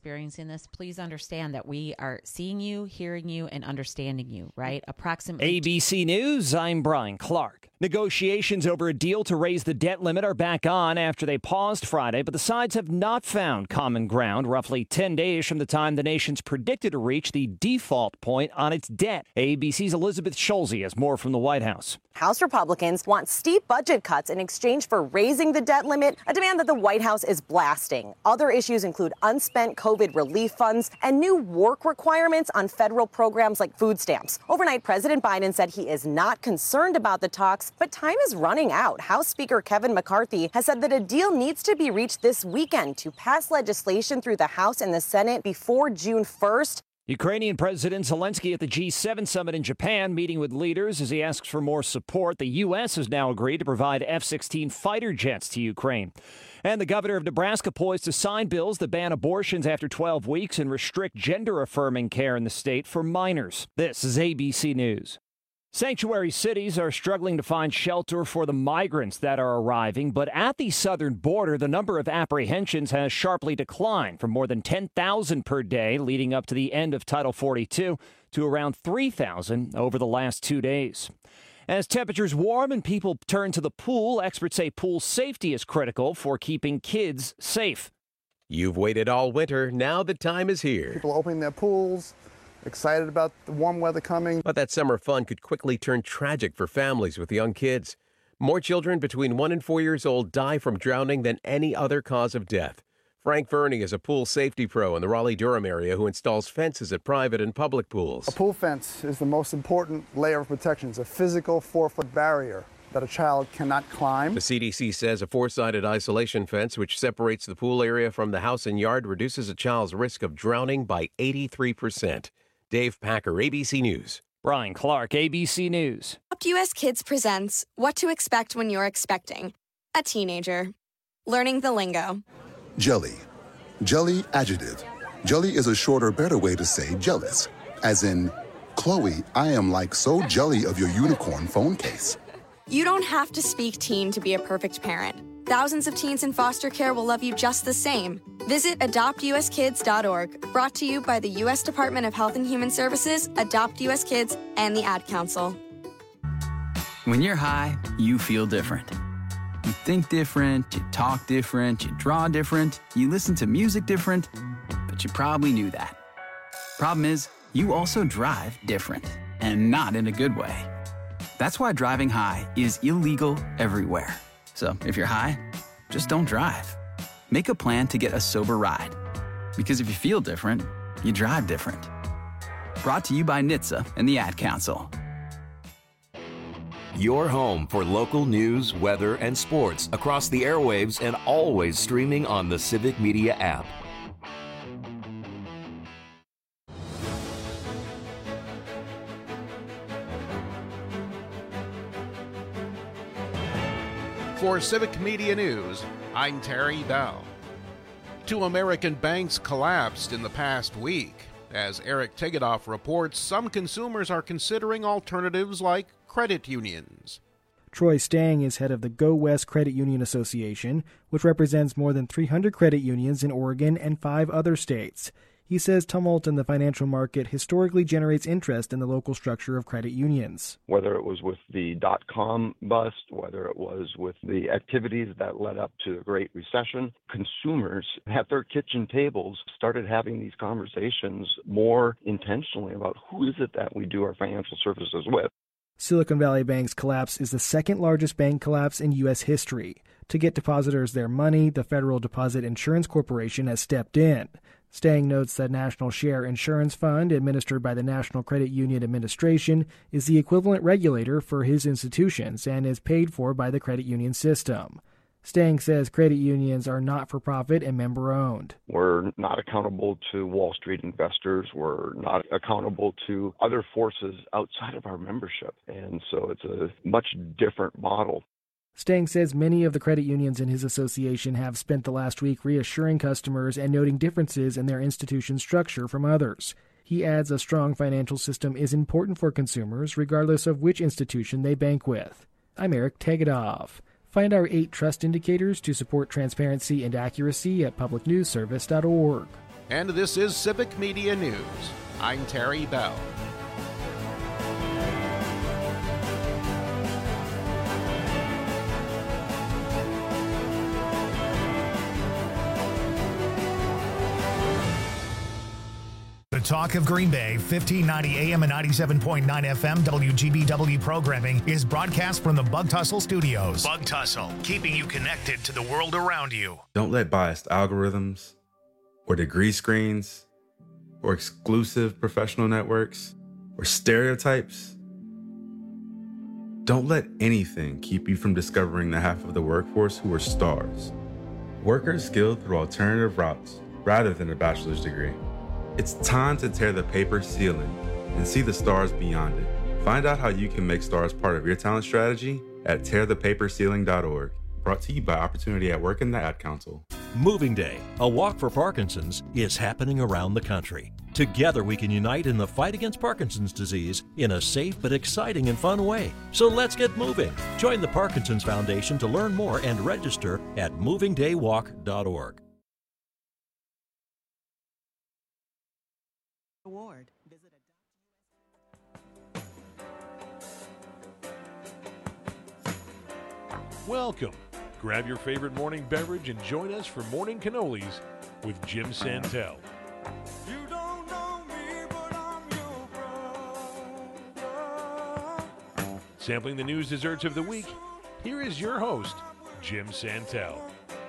experiencing this, please understand that we are seeing you, hearing you, and understanding you, right? Approximately. ABC News, I'm Brian Clark. Negotiations over a deal to raise the debt limit are back on after they paused Friday, but the sides have not found common ground roughly 10 days from the time the nation's predicted to reach the default point on its debt. ABC's Elizabeth Schulze has more from the White House. House Republicans want steep budget cuts in exchange for raising the debt limit, a demand that the White House is blasting. Other issues include unspent COVID relief funds and new work requirements on federal programs like food stamps. Overnight, President Biden said he is not concerned about the talks, but time is running out. House Speaker Kevin McCarthy has said that a deal needs to be reached this weekend to pass legislation through the House and the Senate before June 1st. Ukrainian President Zelensky at the G7 summit in Japan, meeting with leaders as he asks for more support. The U.S. has now agreed to provide F-16 fighter jets to Ukraine. And the governor of Nebraska poised to sign bills that ban abortions after 12 weeks and restrict gender-affirming care in the state for minors. This is ABC News. Sanctuary cities are struggling to find shelter for the migrants that are arriving, but at the southern border, the number of apprehensions has sharply declined from more than 10,000 per day leading up to the end of Title 42 to around 3,000 over the last 2 days. As temperatures warm and people turn to the pool, experts say pool safety is critical for keeping kids safe. You've waited all winter. Now the time is here. People opening their pools, excited about the warm weather coming. But that summer fun could quickly turn tragic for families with young kids. More children between 1 and 4 years old die from drowning than any other cause of death. Frank Verney is a pool safety pro in the Raleigh-Durham area who installs fences at private and public pools. A pool fence is the most important layer of protection. It's a physical 4-foot barrier that a child cannot climb. The CDC says a 4-sided isolation fence, which separates the pool area from the house and yard, reduces a child's risk of drowning by 83%. Dave Packer, ABC News. Brian Clark, ABC News. Adopt US Kids presents What to Expect When You're Expecting a Teenager. Learning the lingo. Jelly. Jelly adjective. Jelly is a shorter, better way to say jealous. As in, Chloe, I am like so jelly of your unicorn phone case. You don't have to speak teen to be a perfect parent. Thousands of teens in foster care will love you just the same. Visit adoptuskids.org, brought to you by the U.S. Department of Health and Human Services, Adopt U.S. Kids, and the Ad Council. When you're high, you feel different. You think different, you talk different, you draw different, you listen to music different, but you probably knew that. Problem is, you also drive different, and not in a good way. That's why driving high is illegal everywhere. So if you're high, just don't drive. Make a plan to get a sober ride. Because if you feel different, you drive different. Brought to you by NHTSA and the Ad Council. Your home for local news, weather, and sports across the airwaves and always streaming on the Civic Media app. For Civic Media News, I'm Terry Bell. 2 American banks collapsed in the past week. As Eric Tegedoff reports, some consumers are considering alternatives like credit unions. Troy Stang is head of the Go West Credit Union Association, which represents more than 300 credit unions in Oregon and 5 other states. He says tumult in the financial market historically generates interest in the local structure of credit unions. Whether it was with the dot-com bust, whether it was with the activities that led up to the Great Recession, consumers at their kitchen tables started having these conversations more intentionally about who is it that we do our financial services with. Silicon Valley Bank's collapse is the second largest bank collapse in U.S. history. To get depositors their money, the Federal Deposit Insurance Corporation has stepped in. Stang notes that National Share Insurance Fund, administered by the National Credit Union Administration, is the equivalent regulator for his institutions and is paid for by the credit union system. Stang says credit unions are not-for-profit and member-owned. We're not accountable to Wall Street investors. We're not accountable to other forces outside of our membership. And so it's a much different model. Stang says many of the credit unions in his association have spent the last week reassuring customers and noting differences in their institution structure from others. He adds a strong financial system is important for consumers, regardless of which institution they bank with. I'm Eric Tegedoff. Find our 8 trust indicators to support transparency and accuracy at publicnewsservice.org. And this is Civic Media News. I'm Terry Bell. The Talk of Green Bay, 1590 AM and 97.9 FM WGBW programming is broadcast from the Bug Tussle Studios. Bug Tussle, keeping you connected to the world around you. Don't let biased algorithms or degree screens or exclusive professional networks or stereotypes. Don't let anything keep you from discovering the half of the workforce who are stars. Workers skilled through alternative routes rather than a bachelor's degree. It's time to tear the paper ceiling and see the stars beyond it. Find out how you can make stars part of your talent strategy at tearthepaperceiling.org. Brought to you by Opportunity at Work and the Ad Council. Moving Day, a walk for Parkinson's, is happening around the country. Together we can unite in the fight against Parkinson's disease in a safe but exciting and fun way. So let's get moving. Join the Parkinson's Foundation to learn more and register at movingdaywalk.org. Award. Welcome. Grab your favorite morning beverage and join us for Morning Cannolis with Jim Santel. You don't know me, but I'm your brother. Sampling the news desserts of the week, here is your host, Jim Santel.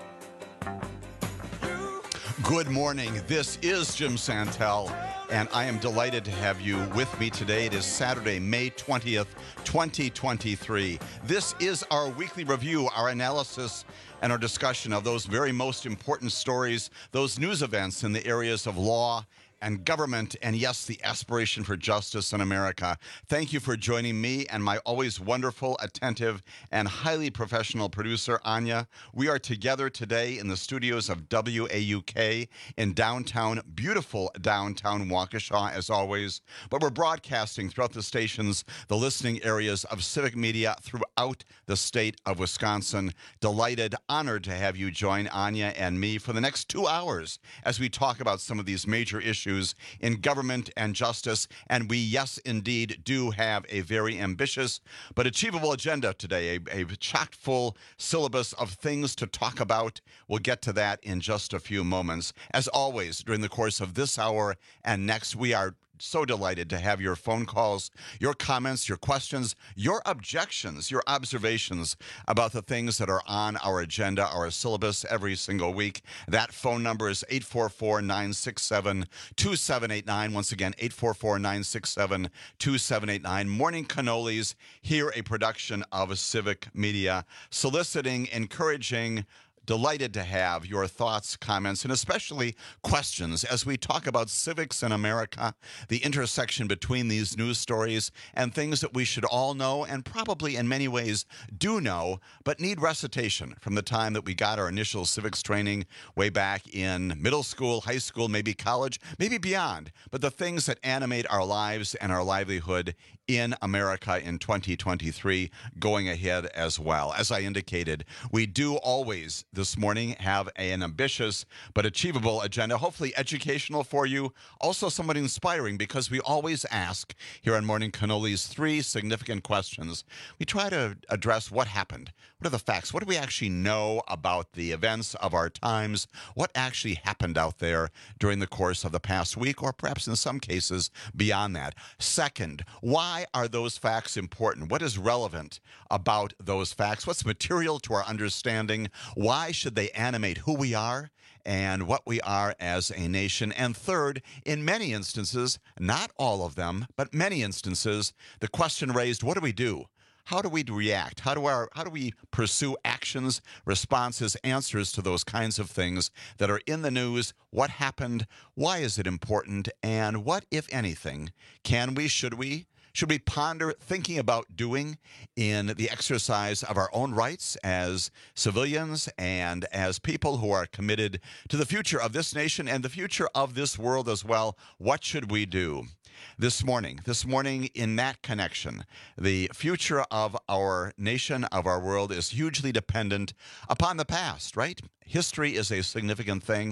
Good morning. This is Jim Santel, and I am delighted to have you with me today. It is Saturday, May 20th, 2023. This is our weekly review, our analysis, and our discussion of those very most important stories, those news events in the areas of law and government, and yes, the aspiration for justice in America. Thank you for joining me and my always wonderful, attentive, and highly professional producer, Anya. We are together today in the studios of WAUK in beautiful downtown Waukesha, as always. But we're broadcasting throughout the stations, the listening areas of Civic Media throughout the state of Wisconsin. Delighted, honored to have you join Anya and me for the next 2 hours as we talk about some of these major issues in government and justice. And we, yes, indeed, do have a very ambitious but achievable agenda today, a chock full syllabus of things to talk about. We'll get to that in just a few moments. As always, during the course of this hour and next, we are so delighted to have your phone calls, your comments, your questions, your objections, your observations about the things that are on our agenda, our syllabus every single week. That phone number is 844-967-2789. Once again, 844-967-2789. Morning Cannolis, here a production of Civic Media, soliciting, encouraging, delighted to have your thoughts, comments, and especially questions as we talk about civics in America, the intersection between these news stories and things that we should all know and probably in many ways do know, but need recitation from the time that we got our initial civics training way back in middle school, high school, maybe college, maybe beyond, but the things that animate our lives and our livelihood in America in 2023 going ahead as well. As I indicated, we do always this morning have an ambitious but achievable agenda, hopefully educational for you, also somewhat inspiring, because we always ask here on Morning Cannolis 3 significant questions. We try to address what happened. What are the facts? What do we actually know about the events of our times? What actually happened out there during the course of the past week, or perhaps in some cases beyond that? Second, why are those facts important? What is relevant about those facts? What's material to our understanding? Why should they animate who we are and what we are as a nation? And third, in many instances, not all of them, but many instances, the question raised, what do we do? How do we react? How do we pursue actions, responses, answers to those kinds of things that are in the news? What happened? Why is it important? And what, if anything, should we ponder thinking about doing in the exercise of our own rights as civilians and as people who are committed to the future of this nation and the future of this world as well? What should we do? This morning, in that connection, the future of our nation, of our world, is hugely dependent upon the past, right? History is a significant thing.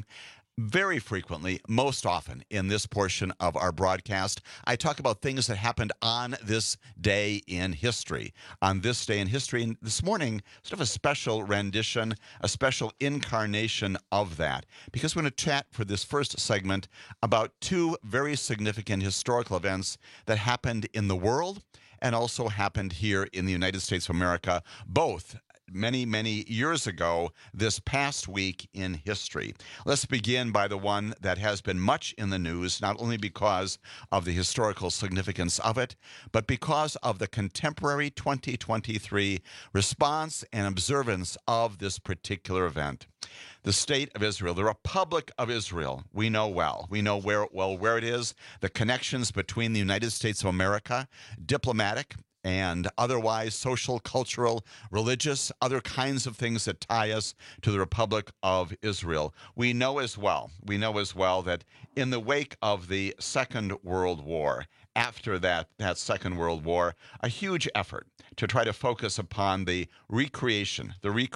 Very frequently, most often in this portion of our broadcast, I talk about things that happened on this day in history. On this day in history, and this morning, sort of a special rendition, a special incarnation of that, because we're going to chat for this first segment about two very significant historical events that happened in the world and also happened here in the United States of America, both many, many years ago this past week in history. Let's begin by the one that has been much in the news, not only because of the historical significance of it, but because of the contemporary 2023 response and observance of this particular event. The State of Israel, the Republic of Israel, we know well. We know where it is, the connections between the United States of America, diplomatic, and otherwise social, cultural, religious, other kinds of things that tie us to the Republic of Israel. We know as well that in the wake of the Second World War, after that Second World War, a huge effort to try to focus upon the recreation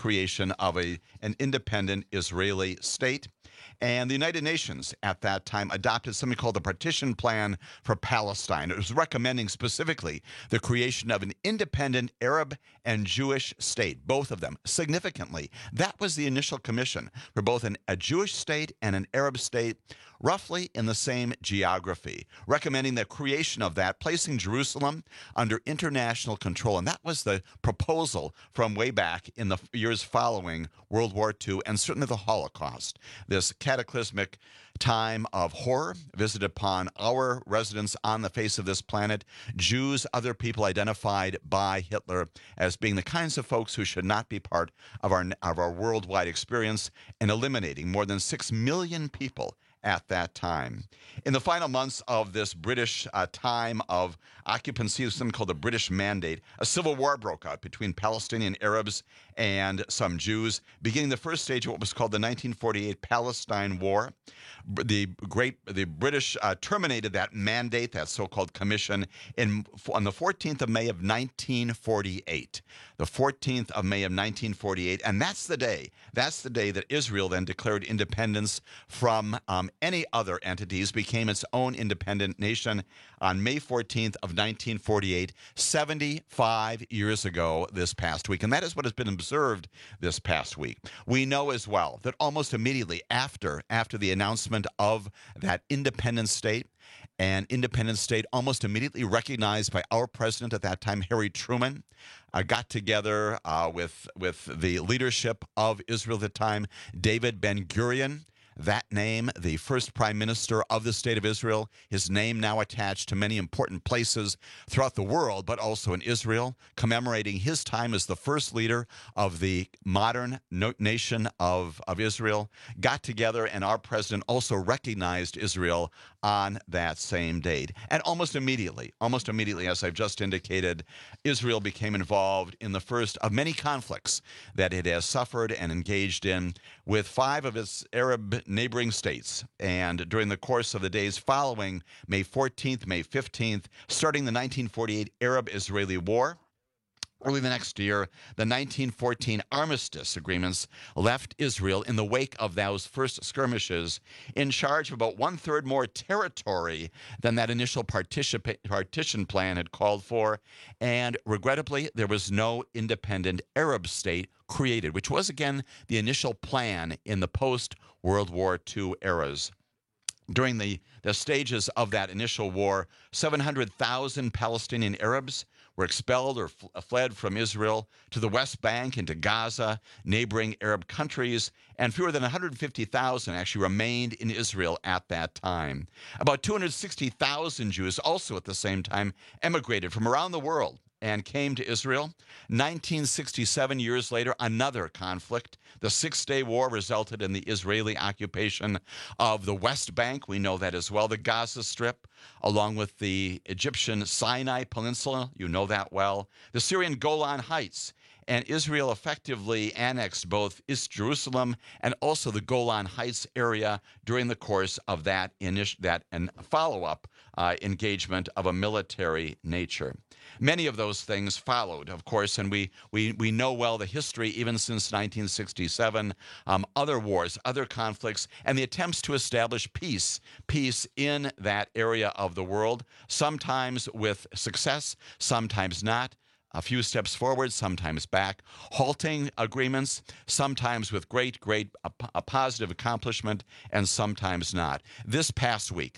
of an independent Israeli state. And the United Nations at that time adopted something called the Partition Plan for Palestine. It was recommending specifically the creation of an independent Arab and Jewish state, both of them, significantly. That was the initial commission for both a Jewish state and an Arab state, roughly in the same geography, recommending the creation of that, placing Jerusalem under international control. And that was the proposal from way back in the years following World War II and certainly the Holocaust, this cataclysmic time of horror visited upon our residents on the face of this planet, Jews, other people identified by Hitler as being the kinds of folks who should not be part of our worldwide experience, and eliminating more than 6 million people at that time. In the final months of this British time of occupancy of something called the British Mandate, a civil war broke out between Palestinian Arabs and some Jews, beginning the first stage of what was called the 1948 Palestine War. The British terminated that mandate, that so-called commission, on the 14th of May of 1948. The 14th of May of 1948, and that's the day that Israel then declared independence from any other entities, became its own independent nation on May 14th of 1948, 75 years ago this past week. And that is what has been observed this past week. We know as well that almost immediately after the announcement of that independent state, an independent state almost immediately recognized by our president at that time, Harry Truman, got together with the leadership of Israel at the time, David Ben-Gurion. That name, the first prime minister of the State of Israel, his name now attached to many important places throughout the world, but also in Israel, commemorating his time as the first leader of the modern nation of Israel, got together, and our president also recognized Israel on that same date. And almost immediately, as I've just indicated, Israel became involved in the first of many conflicts that it has suffered and engaged in with 5 of its Arab neighboring states. And during the course of the days following May 14th, May 15th, starting the 1948 Arab-Israeli War, early the next year, the 1914 armistice agreements left Israel in the wake of those first skirmishes in charge of about 1/3 more territory than that initial partition plan had called for. And regrettably, there was no independent Arab state created, which was, again, the initial plan in the post-World War II eras. During the stages of that initial war, 700,000 Palestinian Arabs were expelled or fled from Israel to the West Bank and to Gaza, neighboring Arab countries, and fewer than 150,000 actually remained in Israel at that time. About 260,000 Jews also at the same time emigrated from around the world and came to Israel. 1967, years later, another conflict. The Six-Day War resulted in the Israeli occupation of the West Bank. We know that as well. The Gaza Strip, along with the Egyptian Sinai Peninsula. You know that well. The Syrian Golan Heights and Israel effectively annexed both East Jerusalem and also the Golan Heights area during the course of that and follow-up engagement of a military nature. Many of those things followed, of course, and we know well the history even since 1967, other wars, other conflicts, and the attempts to establish peace in that area of the world, sometimes with success, sometimes not. A few steps forward, sometimes back, halting agreements, sometimes with great a positive accomplishment, and sometimes not. This past week,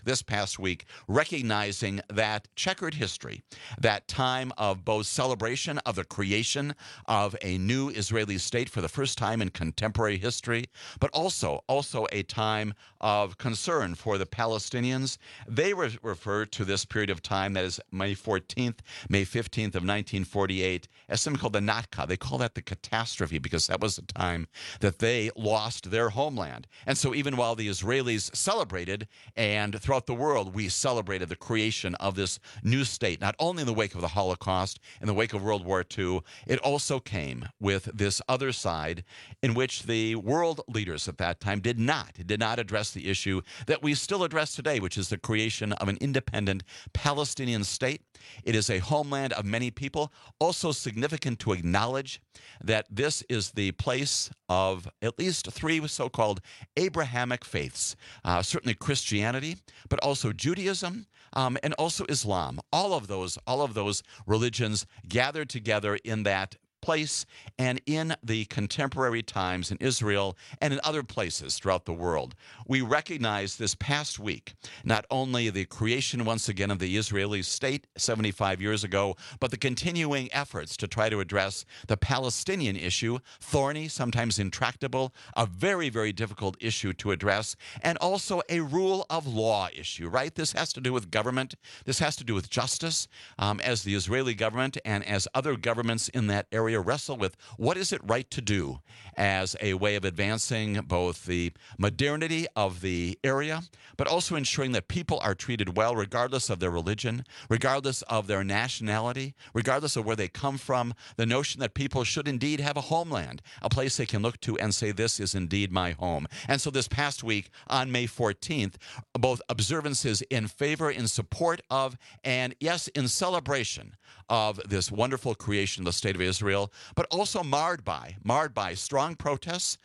recognizing that checkered history, that time of both celebration of the creation of a new Israeli state for the first time in contemporary history, but also a time of concern for the Palestinians. They refer to this period of time, that is May 14th, May 15th of 1948, as something called the Nakba. They call that the catastrophe because that was the time that they lost their homeland. And so even while the Israelis celebrated, and throughout the world we celebrated the creation of this new state, not only in the wake of the Holocaust, in the wake of World War II, it also came with this other side in which the world leaders at that time did not address the issue that we still address today, which is the creation of an independent Palestinian state. It is a homeland of many people. Also significant to acknowledge that this is the place of at least three so-called Abrahamic faiths, certainly Christianity, but also Judaism, and also Islam. All of those religions gathered together in that place and in the contemporary times in Israel and in other places throughout the world. We recognize this past week not only the creation once again of the Israeli state 75 years ago, but the continuing efforts to try to address the Palestinian issue, thorny, sometimes intractable, a very, very difficult issue to address, and also a rule of law issue, right? This has to do with government. This has to do with justice, as the Israeli government and as other governments in that area wrestle with what is it right to do as a way of advancing both the modernity of the area, but also ensuring that people are treated well regardless of their religion, regardless of their nationality, regardless of where they come from, the notion that people should indeed have a homeland, a place they can look to and say, this is indeed my home. And so this past week on May 14th, both observances in favor, in support of, and yes, in celebration of this wonderful creation of the State of Israel, but also marred by strong protests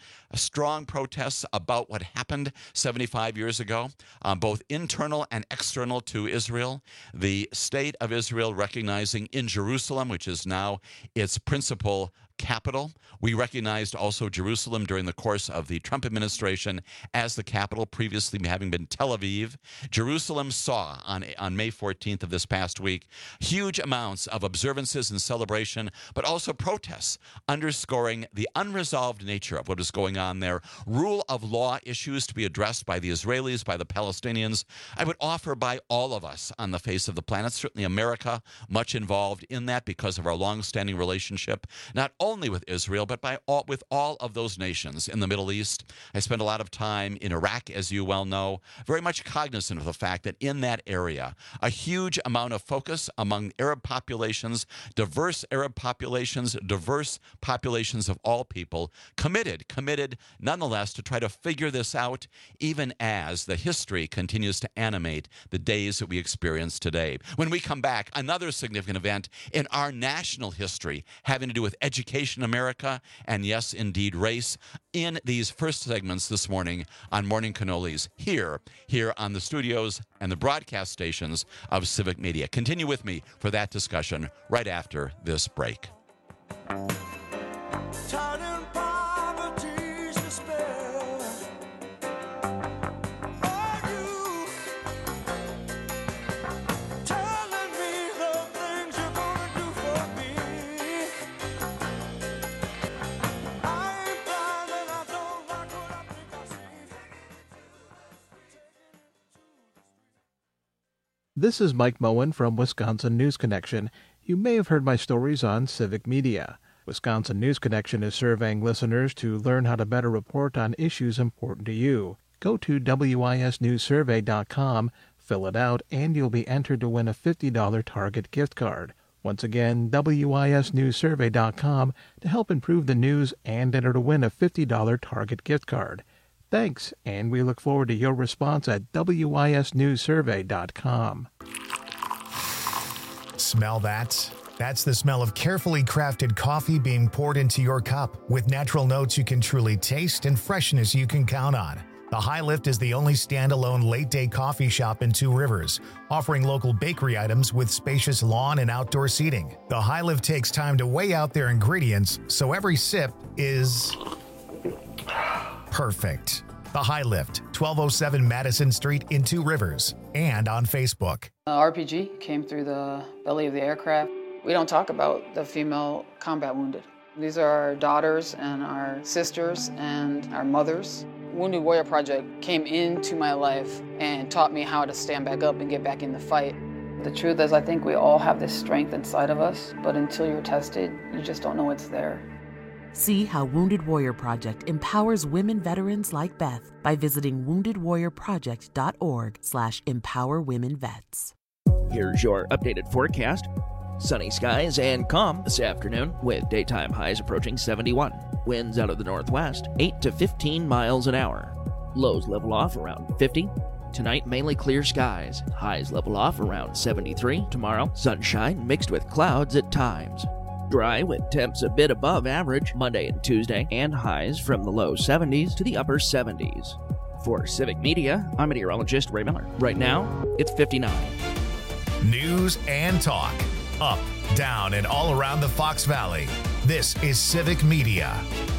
about what happened 75 years ago, both internal and external to Israel. The State of Israel recognizing in Jerusalem, which is now its principal capital. We recognized also Jerusalem during the course of the Trump administration as the capital, previously having been Tel Aviv. Jerusalem saw on May 14th of this past week huge amounts of observances and celebration, but also protests underscoring the unresolved nature of what is going on there. Rule of law issues to be addressed by the Israelis, by the Palestinians. I would offer by all of us on the face of the planet, certainly America, much involved in that because of our longstanding relationship, not only with Israel, but with all of those nations in the Middle East. I spent a lot of time in Iraq, as you well know, very much cognizant of the fact that in that area, a huge amount of focus among Arab populations, diverse Arab populations, diverse populations of all people, committed nonetheless to try to figure this out, even as the history continues to animate the days that we experience today. When we come back, another significant event in our national history having to do with education in America, and yes, indeed, race, in these first segments this morning on Morning Cannolis here on the studios and the broadcast stations of Civic Media. Continue with me for that discussion right after this break. This is Mike Moen from Wisconsin News Connection. You may have heard my stories on Civic Media. Wisconsin News Connection is surveying listeners to learn how to better report on issues important to you. Go to wisnewssurvey.com, fill it out, and you'll be entered to win a $50 Target gift card. Once again, WISnewssurvey.com to help improve the news and enter to win a $50 Target gift card. Thanks, and we look forward to your response at WISnewssurvey.com. Smell that? That's the smell of carefully crafted coffee being poured into your cup with natural notes you can truly taste and freshness you can count on. The High Lift is the only standalone late-day coffee shop in Two Rivers, offering local bakery items with spacious lawn and outdoor seating. The High Lift takes time to weigh out their ingredients, so every sip is perfect. The High Lift, 1207 Madison Street in Two Rivers, and on Facebook. RPG came through the belly of the aircraft. We don't talk about the female combat wounded. These are our daughters and our sisters and our mothers. Wounded Warrior Project came into my life and taught me how to stand back up and get back in the fight. The truth is, I think we all have this strength inside of us, but until you're tested, you just don't know it's there. See how Wounded Warrior Project empowers women veterans like Beth by visiting woundedwarriorproject.org/empowerwomenvets. Here's your updated forecast. Sunny skies and calm this afternoon with daytime highs approaching 71. Winds out of the northwest, 8 to 15 miles an hour. Lows level off around 50. Tonight, mainly clear skies. Highs level off around 73. Tomorrow, sunshine mixed with clouds at times. Dry with temps a bit above average Monday and Tuesday, and highs from the low 70s to the upper 70s. For Civic Media, I'm meteorologist Ray Miller. Right now, it's 59. News and talk. Up, down, and all around the Fox Valley. This is Civic Media.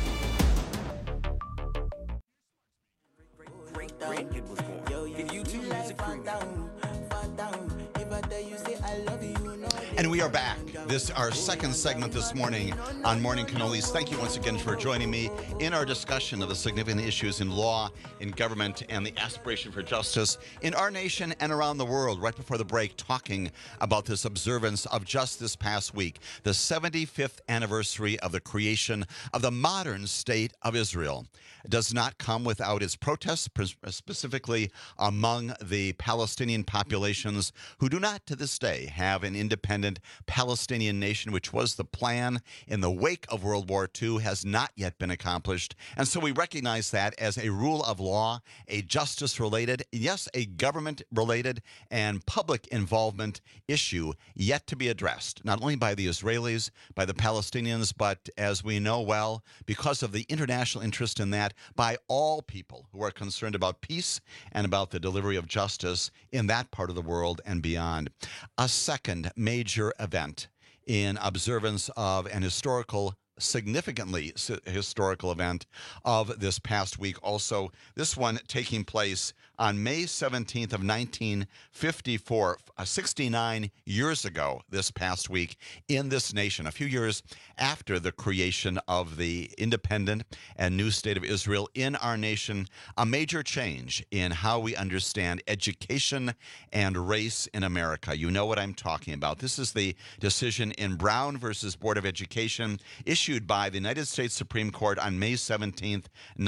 And we are back. This is our second segment this morning on Morning Cannolis. Thank you once again for joining me in our discussion of the significant issues in law, in government, and the aspiration for justice in our nation and around the world. Right before the break, talking about this observance of just this past week, the 75th anniversary of the creation of the modern state of Israel. It does not come without its protests, specifically among the Palestinian populations who do not to this day have an independent Palestinian nation, which was the plan in the wake of World War II, has not yet been accomplished. And so we recognize that as a rule of law, a justice-related, yes, a government-related and public involvement issue yet to be addressed, not only by the Israelis, by the Palestinians, but as we know well, because of the international interest in that, by all people who are concerned about peace and about the delivery of justice in that part of the world and beyond. A second major event in observance of an significantly historical event of this past week. Also, this one taking place on May 17th of 1954, 69 years ago this past week in this nation, a few years after the creation of the independent and new state of Israel in our nation, a major change in how we understand education and race in America. You know what I'm talking about. This is the decision in Brown versus Board of Education issued by the United States Supreme Court on May 17th,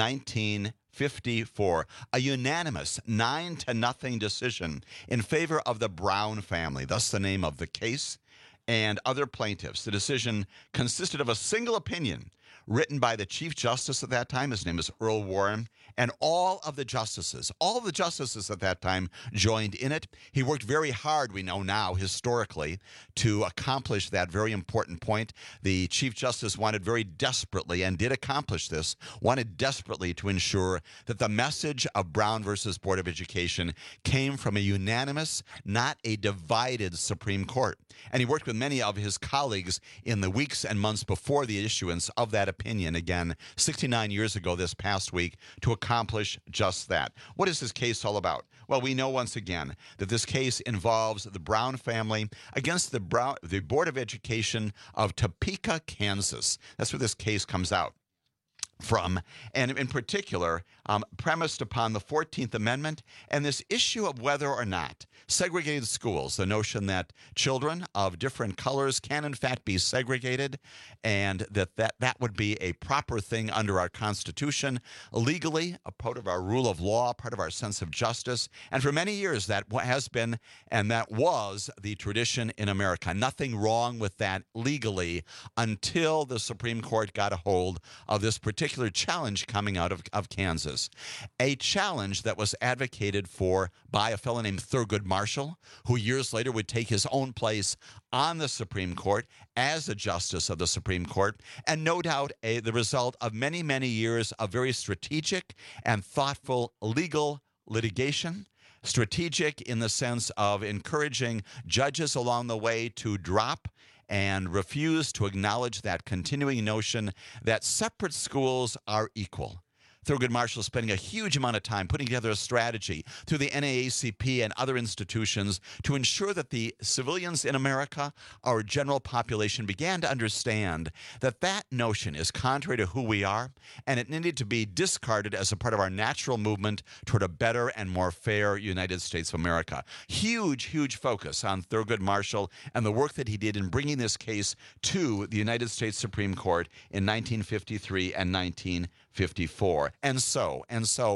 1954, a unanimous 9-0 decision in favor of the Brown family, thus the name of the case, and other plaintiffs. The decision consisted of a single opinion written by the Chief Justice at that time. His name is Earl Warren, and all of the justices at that time joined in it. He worked very hard, we know now, historically, to accomplish that very important point. The Chief Justice wanted very desperately, and did accomplish this, wanted desperately to ensure that the message of Brown versus Board of Education came from a unanimous, not a divided Supreme Court. And he worked with many of his colleagues in the weeks and months before the issuance of that opinion, again, 69 years ago this past week, to accomplish just that. What is this case all about? Well, we know once again that this case involves the Brown family against the Board of Education of Topeka, Kansas. That's where this case comes out from, and in particular, premised upon the 14th Amendment and this issue of whether or not segregated schools, the notion that children of different colors can in fact be segregated, and that would be a proper thing under our Constitution, legally, a part of our rule of law, part of our sense of justice. And for many years, that has been and that was the tradition in America. Nothing wrong with that legally until the Supreme Court got a hold of this particular challenge coming out of Kansas. A challenge that was advocated for by a fellow named Thurgood Marshall, who years later would take his own place on the Supreme Court as a justice of the Supreme Court, and no doubt the result of many, many years of very strategic and thoughtful legal litigation. Strategic in the sense of encouraging judges along the way to drop and refuse to acknowledge that continuing notion that separate schools are equal. Thurgood Marshall spending a huge amount of time putting together a strategy through the NAACP and other institutions to ensure that the civilians in America, our general population, began to understand that that notion is contrary to who we are, and it needed to be discarded as a part of our natural movement toward a better and more fair United States of America. Huge, huge focus on Thurgood Marshall and the work that he did in bringing this case to the United States Supreme Court in 1953 and 1954. And so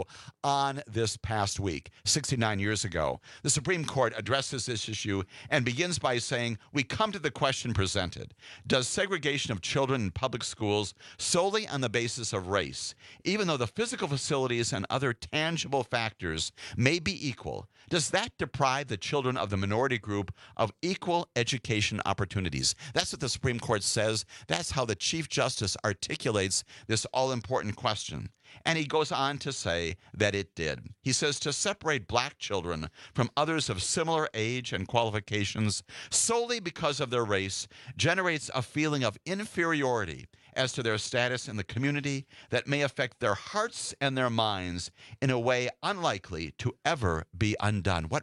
on this past week, 69 years ago, the Supreme Court addresses this issue and begins by saying, we come to the question presented. Does segregation of children in public schools solely on the basis of race, even though the physical facilities and other tangible factors may be equal, does that deprive the children of the minority group of equal education opportunities? That's what the Supreme Court says. That's how the Chief Justice articulates this all-important question. And he goes on to say that it did. He says to separate black children from others of similar age and qualifications solely because of their race generates a feeling of inferiority as to their status in the community that may affect their hearts and their minds in a way unlikely to ever be undone. What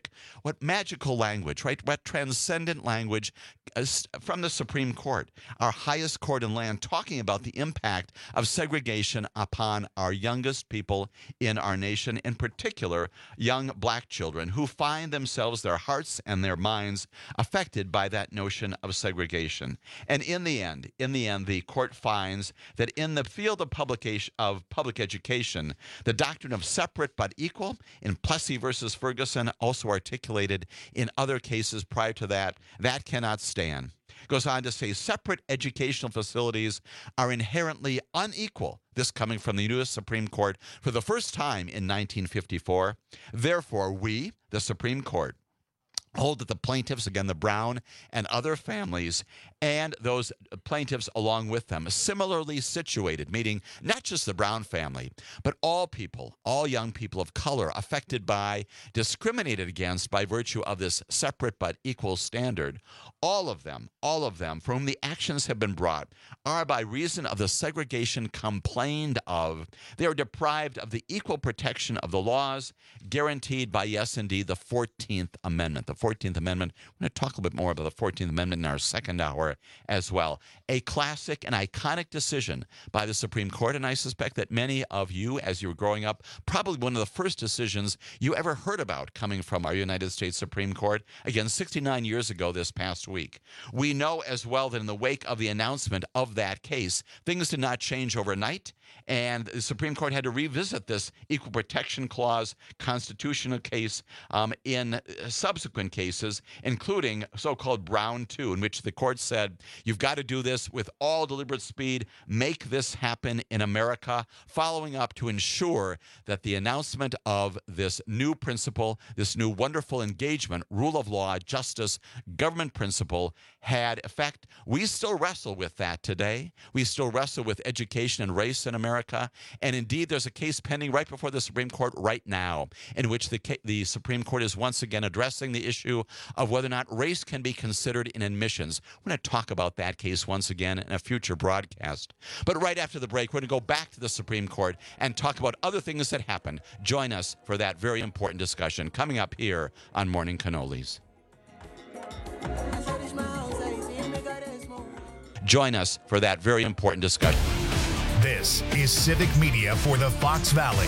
magical language, right? What transcendent language from the Supreme Court, our highest court in land, talking about the impact of segregation upon our youngest people in our nation, in particular, young black children who find themselves, their hearts and their minds affected by that notion of segregation. And in the end, the court finds that in the field of public education, the doctrine of separate but equal in Plessy versus Ferguson, also articulated in other cases prior to that, that cannot stand. Goes on to say separate educational facilities are inherently unequal. This coming from the U.S. Supreme Court for the first time in 1954. Therefore, we, the Supreme Court, hold that the plaintiffs, again, the Brown and other families, and those plaintiffs along with them, similarly situated, meaning not just the Brown family, but all people, all young people of color affected by, discriminated against by virtue of this separate but equal standard, all of them, for whom the actions have been brought, are by reason of the segregation complained of, they are deprived of the equal protection of the laws guaranteed by, yes, indeed, the 14th Amendment. The 14th Amendment, we're going to talk a little bit more about the 14th Amendment in our second hour as well. A classic and iconic decision by the Supreme Court, and I suspect that many of you, as you were growing up, probably one of the first decisions you ever heard about coming from our United States Supreme Court, again, 69 years ago this past week. We know as well that in the wake of the announcement of that case, things did not change overnight, and the Supreme Court had to revisit this Equal Protection Clause constitutional case in subsequent cases, including so-called Brown 2, in which the court said, you've got to do this with all deliberate speed, make this happen in America, following up to ensure that the announcement of this new principle, this new wonderful engagement, rule of law, justice, government principle had effect. We still wrestle with that today. We still wrestle with education and race in America. And indeed, there's a case pending right before the Supreme Court right now in which the Supreme Court is once again addressing the issue of whether or not race can be considered in admissions. We're going to talk about that case once again in a future broadcast. But right after the break, we're going to go back to the Supreme Court and talk about other things that happened. Join us for that very important discussion coming up here on Morning Cannolis. Join us for that very important discussion. This is Civic Media for the Fox Valley.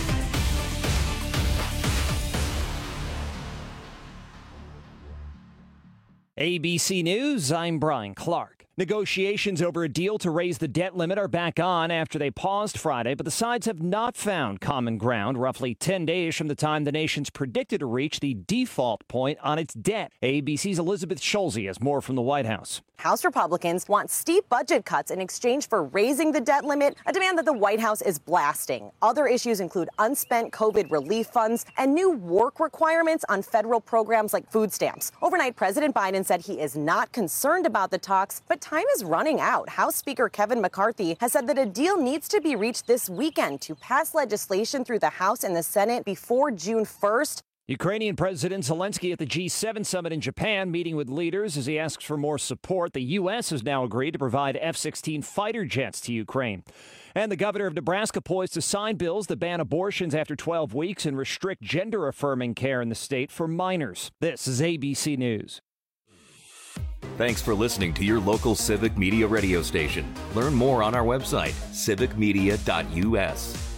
ABC News, I'm Brian Clark. Negotiations over a deal to raise the debt limit are back on after they paused Friday, but the sides have not found common ground roughly 10 days from the time the nation's predicted to reach the default point on its debt. ABC's Elizabeth Schulze has more from the White House. House Republicans want steep budget cuts in exchange for raising the debt limit, a demand that the White House is blasting. Other issues include unspent COVID relief funds and new work requirements on federal programs like food stamps. Overnight, President Biden said he is not concerned about the talks, but time is running out. House Speaker Kevin McCarthy has said that a deal needs to be reached this weekend to pass legislation through the House and the Senate before June 1st. Ukrainian President Zelensky at the G7 summit in Japan, meeting with leaders as he asks for more support. The U.S. has now agreed to provide F-16 fighter jets to Ukraine. And the governor of Nebraska poised to sign bills that ban abortions after 12 weeks and restrict gender-affirming care in the state for minors. This is ABC News. Thanks for listening to your local Civic Media radio station. Learn more on our website, civicmedia.us.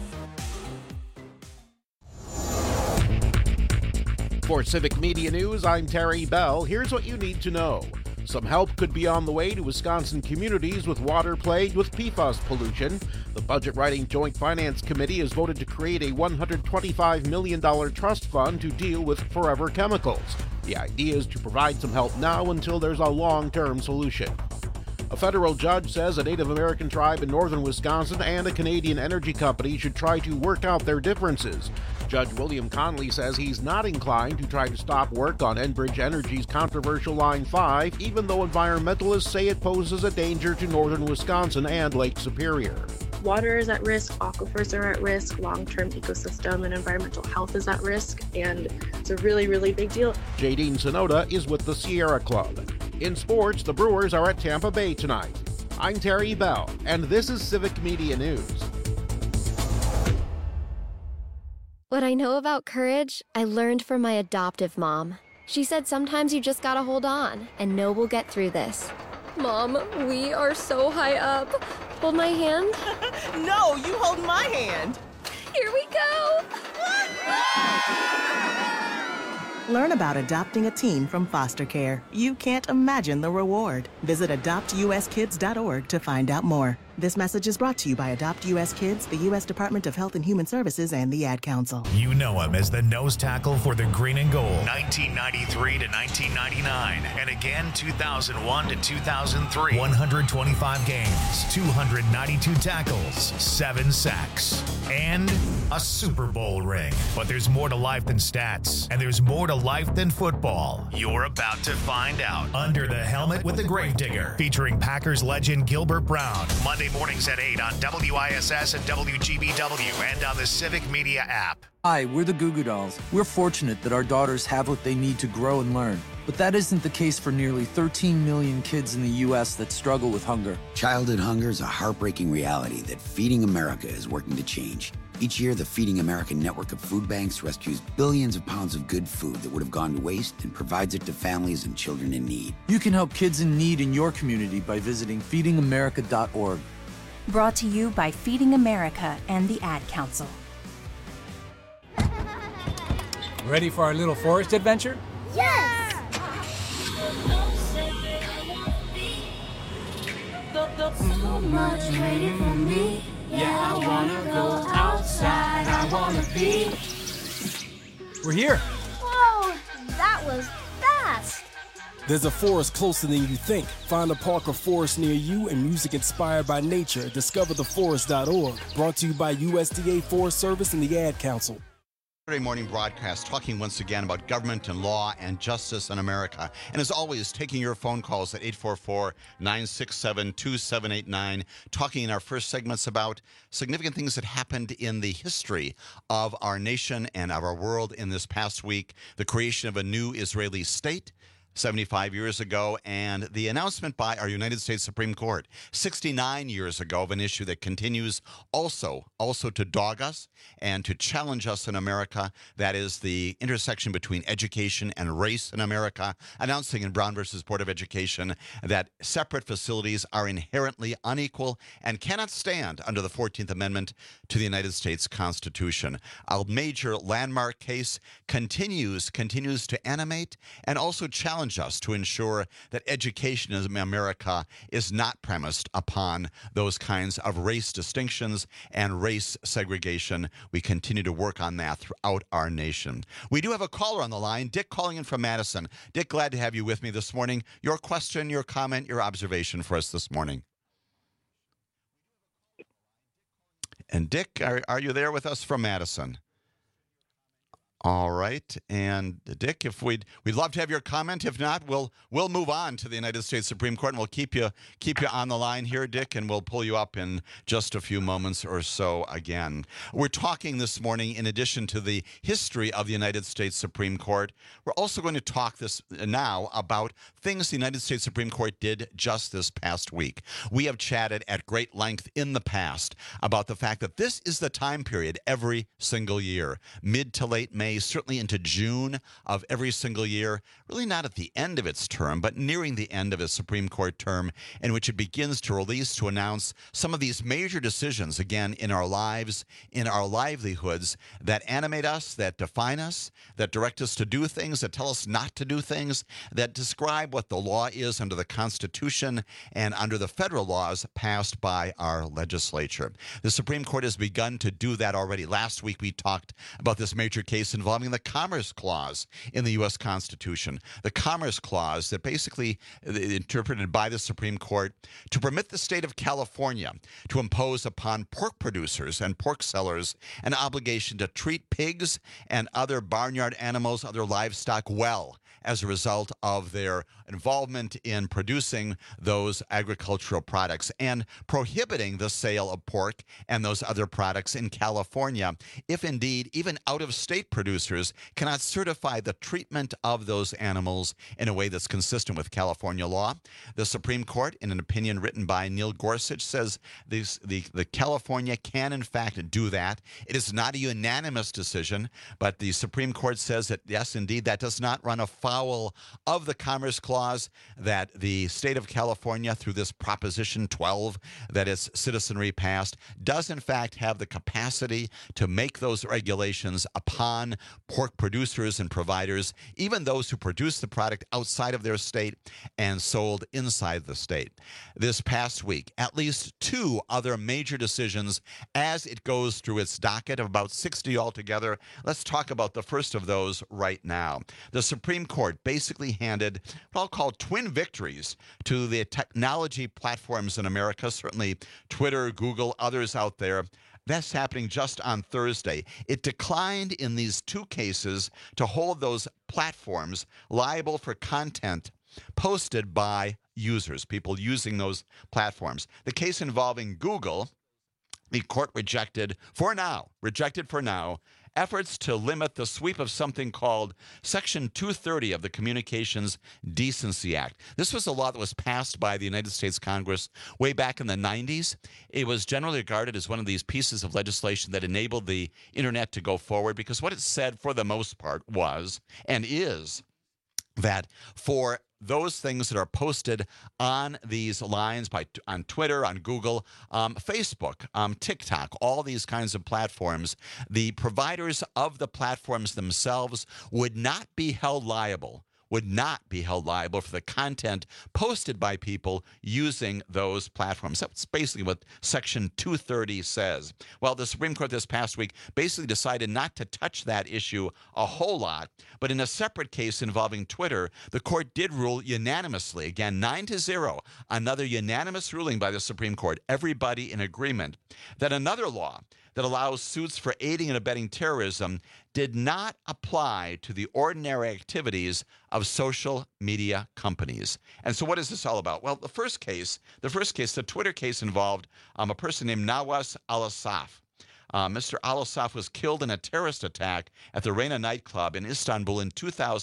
For Civic Media News, I'm Terry Bell. Here's what you need to know. Some help could be on the way to Wisconsin communities with water plagued with PFAS pollution. The Budget Writing Joint Finance Committee has voted to create a $125 million trust fund to deal with forever chemicals. The idea is to provide some help now until there's a long-term solution. A federal judge says a Native American tribe in northern Wisconsin and a Canadian energy company should try to work out their differences. Judge William Conley says he's not inclined to try to stop work on Enbridge Energy's controversial Line 5, even though environmentalists say it poses a danger to northern Wisconsin and Lake Superior. Water is at risk, aquifers are at risk, long-term ecosystem and environmental health is at risk, and it's a really, really big deal. Jadine Sonoda is with the Sierra Club. In sports, the Brewers are at Tampa Bay tonight. I'm Terry Bell, and this is Civic Media News. What I know about courage, I learned from my adoptive mom. She said sometimes you just gotta hold on and know we'll get through this. Mom, we are so high up. Hold my hand. No, you hold my hand. Here we go. Learn about adopting a teen from foster care. You can't imagine the reward. Visit adoptuskids.org to find out more. This message is brought to you by Adopt U.S. Kids, the U.S. Department of Health and Human Services, and the Ad Council. You know him as the nose tackle for the Green and Gold, 1993 to 1999, and again 2001 to 2003. 125 games, 292 tackles, 7 sacks, and a Super Bowl ring. But there's more to life than stats, and there's more to life than football. You're about to find out. Under the Helmet with the Gravedigger, featuring Packers legend Gilbert Brown. Monday mornings at 8 on WISS and WGBW and on the Civic Media app. Hi, we're the Goo Goo Dolls. We're fortunate that our daughters have what they need to grow and learn. But that isn't the case for nearly 13 million kids in the U.S. that struggle with hunger. Childhood hunger is a heartbreaking reality that Feeding America is working to change. Each year, the Feeding America network of food banks rescues billions of pounds of good food that would have gone to waste and provides it to families and children in need. You can help kids in need in your community by visiting feedingamerica.org. Brought to you by Feeding America and the Ad Council. Ready for our little forest adventure? Yes! So much waiting for me. Yeah, I wanna go outside. I wanna be. We're here. Whoa, that was fast. There's a forest closer than you think. Find a park or forest near you and music inspired by nature. DiscoverTheForest.org. Brought to you by USDA Forest Service and the Ad Council. Saturday morning broadcast talking once again about government and law and justice in America. And as always, taking your phone calls at 844-967-2789, talking in our first segments about significant things that happened in the history of our nation and of our world in this past week. The creation of a new Israeli state, 75 years ago, and the announcement by our United States Supreme Court 69 years ago of an issue that continues also to dog us and to challenge us in America. That is the intersection between education and race in America, announcing in Brown versus Board of Education that separate facilities are inherently unequal and cannot stand under the 14th Amendment to the United States Constitution. A major landmark case continues to animate and also challenge us to ensure that education in America is not premised upon those kinds of race distinctions and race segregation. We continue to work on that throughout our nation. We do have a caller on the line, Dick calling in from Madison. Dick, glad to have you with me this morning. Your question, your comment, your observation for us this morning. And Dick, are you there with us from Madison? All right, and Dick, if we'd love to have your comment. If not, we'll move on to the United States Supreme Court, and we'll keep you on the line here, Dick, and we'll pull you up in just a few moments or so again. We're talking this morning, in addition to the history of the United States Supreme Court, we're also going to talk this now about things the United States Supreme Court did just this past week. We have chatted at great length in the past about the fact that this is the time period every single year, mid to late May, certainly into June of every single year, really not at the end of its term, but nearing the end of its Supreme Court term, in which it begins to announce some of these major decisions, again, in our lives, in our livelihoods, that animate us, that define us, that direct us to do things, that tell us not to do things, that describe what the law is under the Constitution and under the federal laws passed by our legislature. The Supreme Court has begun to do that already. Last week we talked about this major case involving the Commerce Clause in the U.S. Constitution. The Commerce Clause that basically interpreted by the Supreme Court to permit the state of California to impose upon pork producers and pork sellers an obligation to treat pigs and other barnyard animals, other livestock well as a result of their involvement in producing those agricultural products, and prohibiting the sale of pork and those other products in California if indeed even out-of-state producers cannot certify the treatment of those animals in a way that's consistent with California law. The Supreme Court, in an opinion written by Neil Gorsuch, says the California can in fact do that. It is not a unanimous decision, but the Supreme Court says that yes, indeed, that does not run afoul of the Commerce Clause, that the state of California, through this Proposition 12 that its citizenry passed, does in fact have the capacity to make those regulations upon pork producers and providers, even those who produce the product outside of their state and sold inside the state. This past week, at least two other major decisions as it goes through its docket of about 60 altogether. Let's talk about the first of those right now. The Supreme Court basically handed what I'll call twin victories to the technology platforms in America, certainly Twitter, Google, others out there. That's happening just on Thursday. It declined in these two cases to hold those platforms liable for content posted by users, people using those platforms. The case involving Google, the court rejected for now, efforts to limit the sweep of something called Section 230 of the Communications Decency Act. This was a law that was passed by the United States Congress way back in the 90s. It was generally regarded as one of these pieces of legislation that enabled the internet to go forward, because what it said for the most part was, and is, that for those things that are posted on these lines on Twitter, on Google, Facebook, TikTok, all these kinds of platforms, the providers of the platforms themselves would not be held liable for the content posted by people using those platforms. That's basically what Section 230 says. Well, the Supreme Court this past week basically decided not to touch that issue a whole lot, but in a separate case involving Twitter, the court did rule unanimously, again, 9-0, another unanimous ruling by the Supreme Court, everybody in agreement, that another law that allows suits for aiding and abetting terrorism did not apply to the ordinary activities of social media companies. And so what is this all about? Well, the first case, the Twitter case involved a person named Nawaz Al-Assaf. Mr. Alasaf was killed in a terrorist attack at the Reyna nightclub in Istanbul in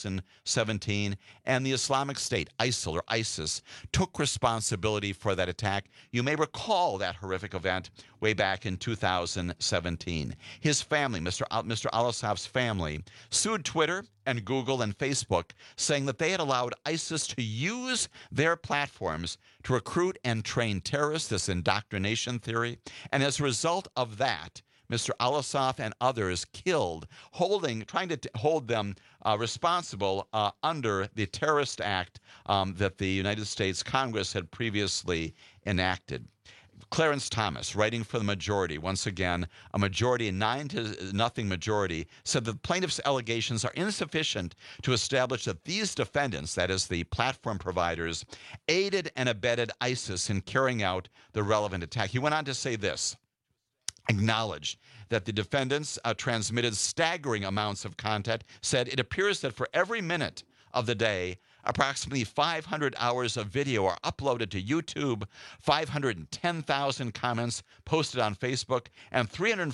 2017, and the Islamic State, ISIL or ISIS, took responsibility for that attack. You may recall that horrific event way back in 2017. His family, Mr. Alasaf's family, sued Twitter and Google and Facebook, saying that they had allowed ISIS to use their platforms to recruit and train terrorists, this indoctrination theory. And as a result of that, Mr. Alasaf and others killed, trying to hold them responsible under the terrorist act that the United States Congress had previously enacted. Clarence Thomas, writing for the majority, once again, a majority, 9-0 majority, said that the plaintiff's allegations are insufficient to establish that these defendants, that is the platform providers, aided and abetted ISIS in carrying out the relevant attack. He went on to say this, acknowledged that the defendants transmitted staggering amounts of content, said it appears that for every minute of the day, approximately 500 hours of video are uploaded to YouTube, 510,000 comments posted on Facebook, and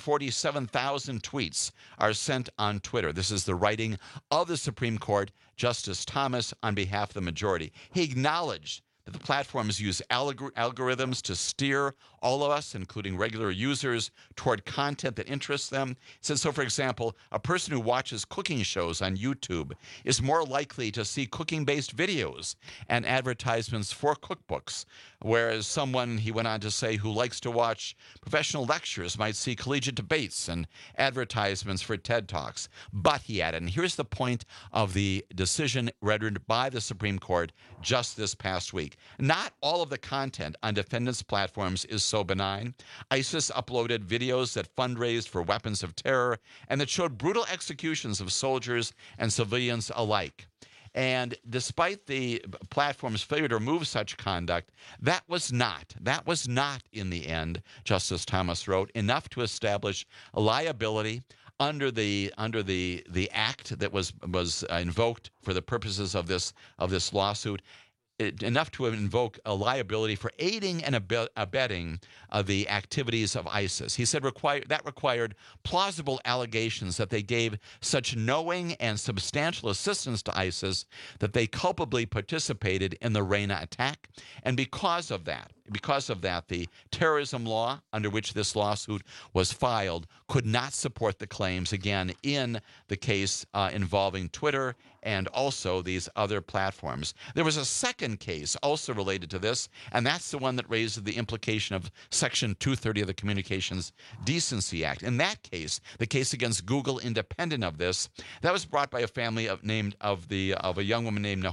347,000 tweets are sent on Twitter. This is the writing of the Supreme Court, Justice Thomas, on behalf of the majority. He acknowledged that the platforms use algorithms to steer all of us, including regular users, toward content that interests them. He said, so for example, a person who watches cooking shows on YouTube is more likely to see cooking-based videos and advertisements for cookbooks, whereas someone, he went on to say, who likes to watch professional lectures might see collegiate debates and advertisements for TED Talks. But, he added, and here's the point of the decision rendered by the Supreme Court just this past week, not all of the content on defendants' platforms is so benign. ISIS uploaded videos that fundraised for weapons of terror and that showed brutal executions of soldiers and civilians alike. And despite the platform's failure to remove such conduct, that was not in the end, Justice Thomas wrote, enough to establish a liability under the act that was invoked for the purposes of this lawsuit. Enough to invoke a liability for aiding and abetting the activities of ISIS. He said that required plausible allegations that they gave such knowing and substantial assistance to ISIS that they culpably participated in the Reyna attack. And because of that, the terrorism law under which this lawsuit was filed could not support the claims, again, in the case involving Twitter and also these other platforms. There was a second case also related to this, and that's the one that raises the implication of Section 230 of the Communications Decency Act. In that case, the case against Google, independent of this, that was brought by a family of a young woman named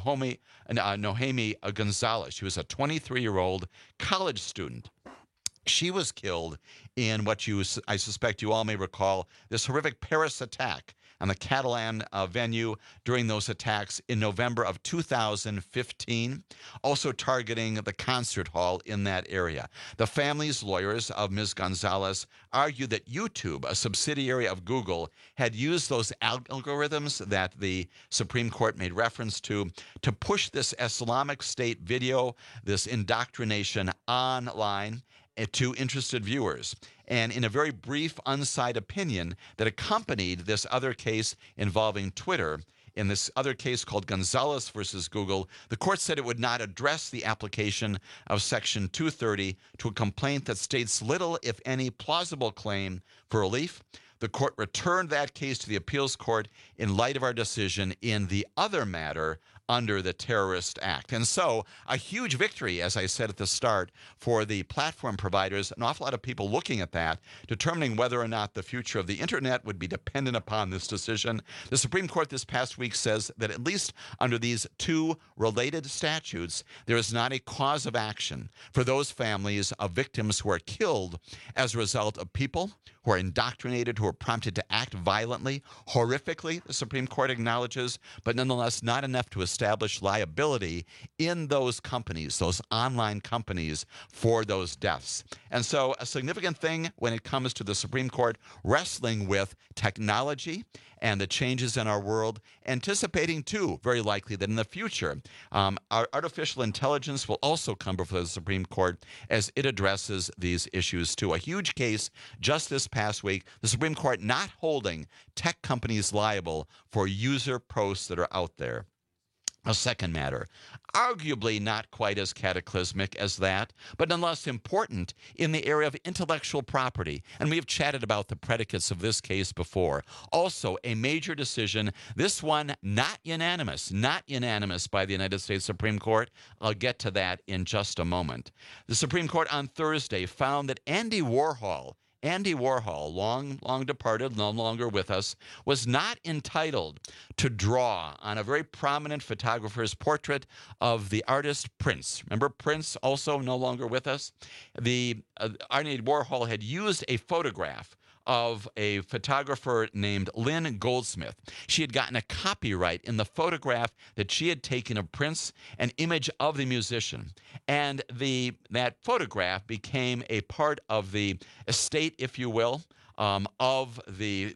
Nohemi Gonzalez. She was a 23-year-old college student. She was killed in what I suspect you all may recall, this horrific Paris attack on the Catalan venue during those attacks in November of 2015, also targeting the concert hall in that area. The family's lawyers of Ms. Gonzalez argued that YouTube, a subsidiary of Google, had used those algorithms that the Supreme Court made reference to push this Islamic State video, this indoctrination online, to interested viewers. And in a very brief, unsigned opinion that accompanied this other case involving Twitter, in this other case called Gonzalez versus Google, the court said it would not address the application of Section 230 to a complaint that states little, if any, plausible claim for relief. The court returned that case to the appeals court in light of our decision in the other matter under the Terrorist Act. And so a huge victory, as I said at the start, for the platform providers, an awful lot of people looking at that, determining whether or not the future of the internet would be dependent upon this decision. The Supreme Court this past week says that at least under these two related statutes, there is not a cause of action for those families of victims who are killed as a result of people who are indoctrinated, who were prompted to act violently, horrifically, the Supreme Court acknowledges, but nonetheless not enough to establish liability in those companies, those online companies, for those deaths. And so a significant thing when it comes to the Supreme Court wrestling with technology and the changes in our world, anticipating, too, very likely that in the future, our artificial intelligence will also come before the Supreme Court as it addresses these issues, too. A huge case just this past week, the Supreme Court not holding tech companies liable for user posts that are out there. A second matter, arguably not quite as cataclysmic as that, but nonetheless important in the area of intellectual property. And we have chatted about the predicates of this case before. Also, a major decision, this one not unanimous by the United States Supreme Court. I'll get to that in just a moment. The Supreme Court on Thursday found that Andy Warhol, long departed, no longer with us, was not entitled to draw on a very prominent photographer's portrait of the artist Prince. Remember Prince, also no longer with us? Andy Warhol had used a photograph of a photographer named Lynn Goldsmith. She had gotten a copyright in the photograph that she had taken of Prince, an image of the musician. And that photograph became a part of the estate, if you will, of the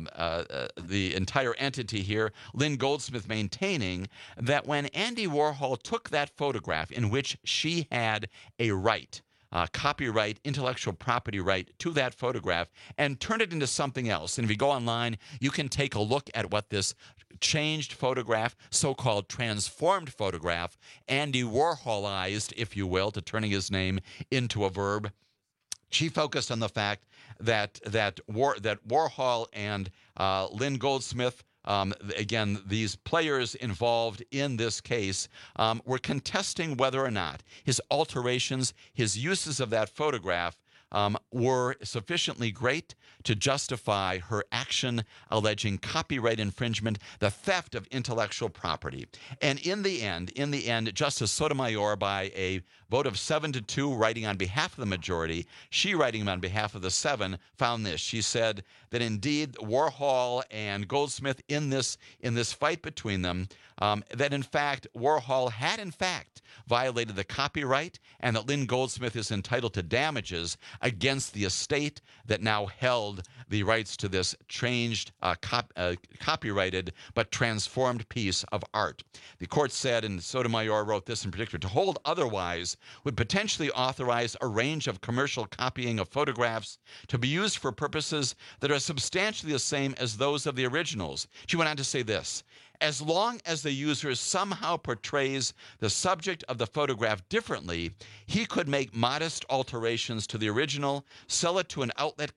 entire entity here, Lynn Goldsmith maintaining that when Andy Warhol took that photograph in which she had a right, copyright, intellectual property right to that photograph, and turn it into something else. And if you go online, you can take a look at what this changed photograph, so-called transformed photograph, Andy Warholized, if you will, to turning his name into a verb. She focused on the fact that Warhol and Lynn Goldsmith, again, these players involved in this case, were contesting whether or not his alterations, his uses of that photograph, were sufficiently great to justify her action alleging copyright infringement, the theft of intellectual property. And in the end, Justice Sotomayor, by a vote of 7-2, writing on behalf of the majority, she writing on behalf of the 7, found this. She said that indeed Warhol and Goldsmith in this fight between them, that in fact Warhol had in fact violated the copyright, and that Lynn Goldsmith is entitled to damages against the estate that now held the rights to this changed, copyrighted but transformed piece of art. The court said, and Sotomayor wrote this in particular, to hold otherwise would potentially authorize a range of commercial copying of photographs to be used for purposes that are substantially the same as those of the originals. She went on to say this: as long as the user somehow portrays the subject of the photograph differently, he could make modest alterations to the original, sell it to an outlet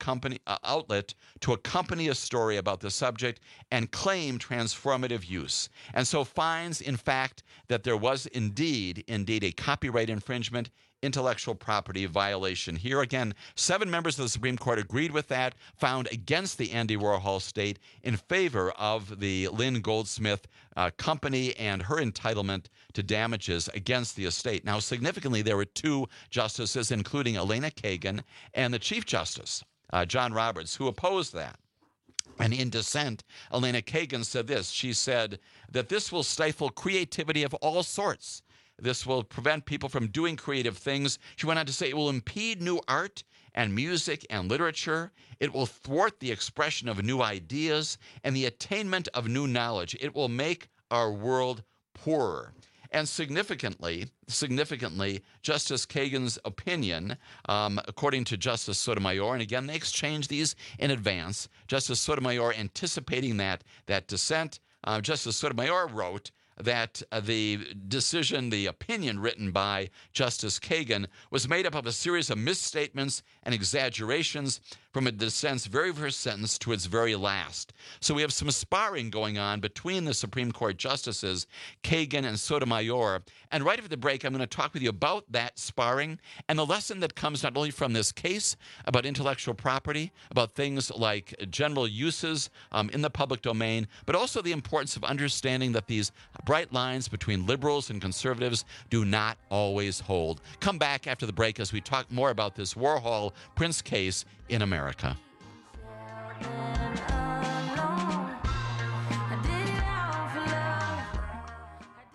to accompany a story about the subject, and claim transformative use. And so finds, in fact, that there was indeed a copyright infringement, intellectual property violation. Here again, 7 members of the Supreme Court agreed with that, found against the Andy Warhol state, in favor of the Lynn Goldsmith company and her entitlement to damages against the estate. Now, significantly, there were 2 justices, including Elena Kagan and the Chief Justice, John Roberts, who opposed that. And in dissent, Elena Kagan said this. She said that this will stifle creativity of all sorts. This will prevent people from doing creative things. She went on to say it will impede new art and music and literature. It will thwart the expression of new ideas and the attainment of new knowledge. It will make our world poorer. And significantly, Justice Kagan's opinion, according to Justice Sotomayor, and again, they exchanged these in advance, Justice Sotomayor anticipating that dissent, Justice Sotomayor wrote that the decision, the opinion written by Justice Kagan, was made up of a series of misstatements and exaggerations from the dissent's very first sentence to its very last. So we have some sparring going on between the Supreme Court justices, Kagan and Sotomayor. And right after the break, I'm going to talk with you about that sparring and the lesson that comes not only from this case about intellectual property, about things like general uses in the public domain, but also the importance of understanding that these bright lines between liberals and conservatives do not always hold. Come back after the break as we talk more about this Warhol Prince case in America.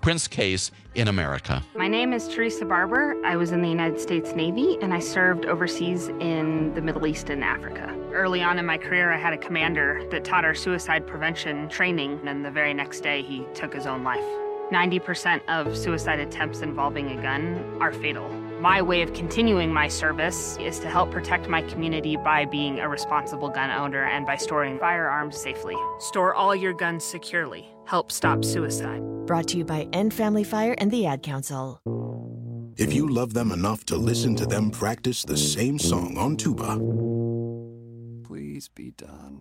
Prince case in America. My name is Teresa Barber. I was in the United States Navy, and I served overseas in the Middle East and Africa. Early on in my career, I had a commander that taught our suicide prevention training, and the very next day, he took his own life. 90% of suicide attempts involving a gun are fatal. My way of continuing my service is to help protect my community by being a responsible gun owner and by storing firearms safely. Store all your guns securely. Help stop suicide. Brought to you by End Family Fire and the Ad Council. If you love them enough to listen to them practice the same song on tuba, please be done.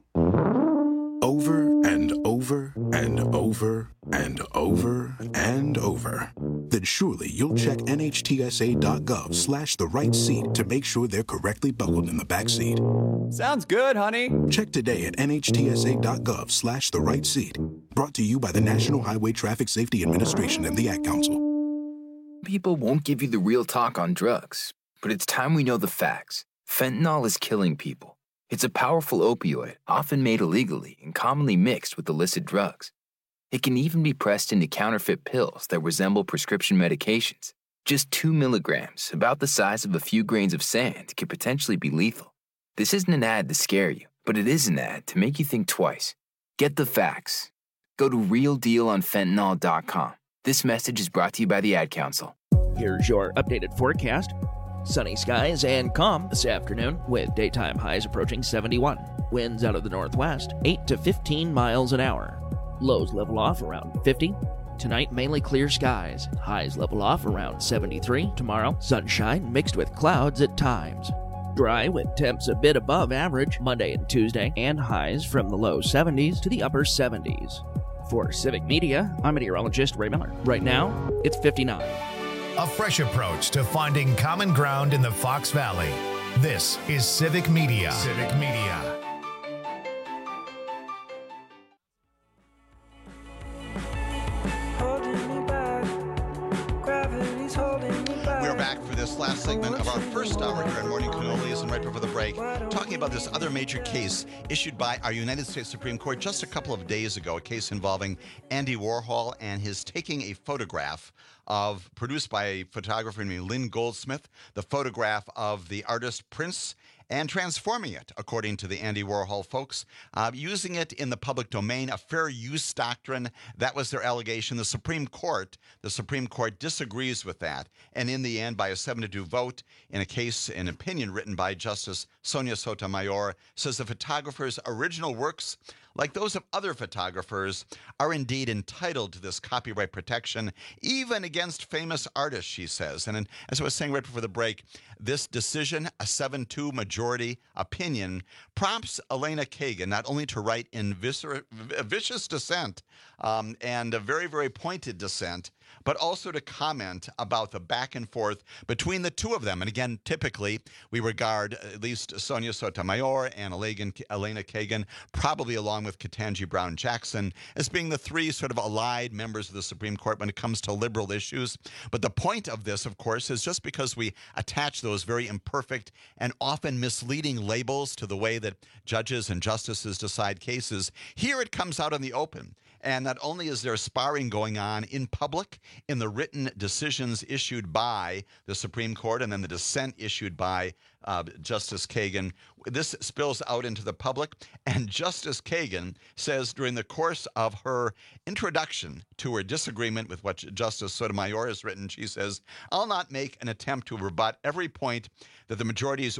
Over and over and over and over and over, then surely you'll check NHTSA.gov/the right seat to make sure they're correctly buckled in the back seat. Sounds good, honey. Check today at NHTSA.gov/the right seat. Brought to you by the National Highway Traffic Safety Administration and the Ad Council. People won't give you the real talk on drugs, but it's time we know the facts. Fentanyl is killing people. It's a powerful opioid, often made illegally and commonly mixed with illicit drugs. It can even be pressed into counterfeit pills that resemble prescription medications. Just 2 milligrams, about the size of a few grains of sand, could potentially be lethal. This isn't an ad to scare you, but it is an ad to make you think twice. Get the facts. Go to realdealonfentanyl.com. This message is brought to you by the Ad Council. Here's your updated forecast. Sunny skies and calm this afternoon with daytime highs approaching 71. Winds out of the northwest, 8 to 15 miles an hour. Lows level off around 50. Tonight, mainly clear skies. Highs level off around 73. Tomorrow, sunshine mixed with clouds at times. Dry with temps a bit above average Monday and Tuesday, and highs from the low 70s to the upper 70s. For Civic Media, I'm meteorologist Ray Miller. Right now, it's 59. A fresh approach to finding common ground in the Fox Valley. This is Civic Media. Civic Media. We're back for this last segment of our first hour here on Morning Cannolis, and right before the break, talking about this other major case issued by our United States Supreme Court just a couple of days ago, a case involving Andy Warhol and his taking a photograph produced by photographer named Lynn Goldsmith, the photograph of the artist Prince, and transforming it, according to the Andy Warhol folks, using it in the public domain, a fair use doctrine. That was their allegation. The Supreme Court disagrees with that. And in the end, by a 7-2 vote, in a case, an opinion written by Justice Sonia Sotomayor, says the photographer's original works, like those of other photographers, are indeed entitled to this copyright protection, even against famous artists, she says. And as I was saying right before the break, this decision, a 7-2 majority opinion, prompts Elena Kagan not only to write in vicious dissent and a very, very pointed dissent, but also to comment about the back and forth between the two of them. And again, typically, we regard at least Sonia Sotomayor and Elena Kagan, probably along with Ketanji Brown Jackson, as being the three sort of allied members of the Supreme Court when it comes to liberal issues. But the point of this, of course, is just because we attach those very imperfect and often misleading labels to the way that judges and justices decide cases, here it comes out in the open. And not only is there sparring going on in public, in the written decisions issued by the Supreme Court and then the dissent issued by Justice Kagan, this spills out into the public. And Justice Kagan says during the course of her introduction to her disagreement with what Justice Sotomayor has written, she says, "I'll not make an attempt to rebut every point that the majority's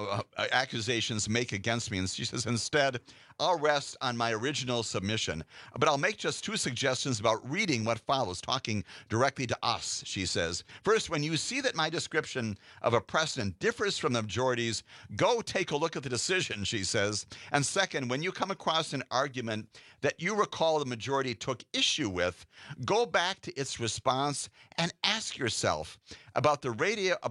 accusations make against me." And she says, "Instead, I'll rest on my original submission. But I'll make just 2 suggestions about reading what follows," talking directly to us, she says. "First, when you see that my description of a precedent differs from the majority's, go take a look at the decision," she says. "And second, when you come across an argument that you recall the majority took issue with, go back to its response and ask yourself about the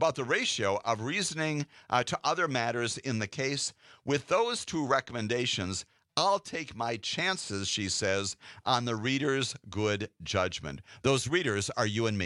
ratio of reasoning to other matters in the case. With those 2 recommendations, I'll take my chances," she says, "on the reader's good judgment." Those readers are you and me.